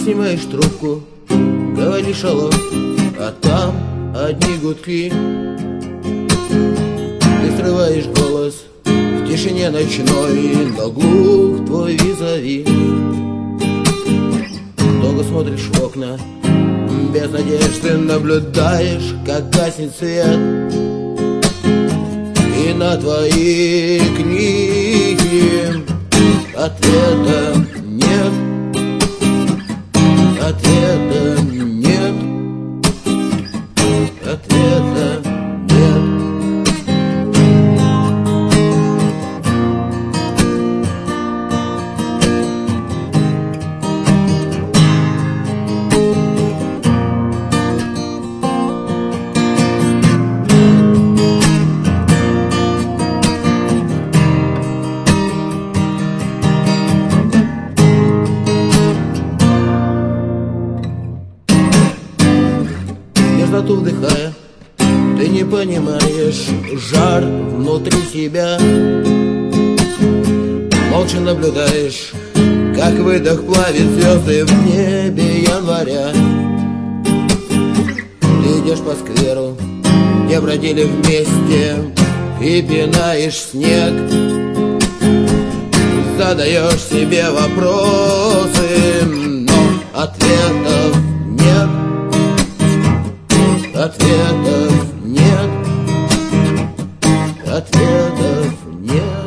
снимаешь трубку, говоришь алло, а там одни гудки. Ты срываешь голос в тишине ночной, но глух твой визави. Долго смотришь в окна, без надежды наблюдаешь, как гаснет свет. И на твои крики ответа нет. Ответа нет. Ответа нет. Мерзноту вдыхая, ты не понимаешь жар внутри себя. Молча наблюдаешь, как выдох плавит звезды в небе января. Ты идешь по скверу, где бродили вместе, и пинаешь снег. Задаешь себе вопросы, но ответов нет. Ответов нет. Ответов нет.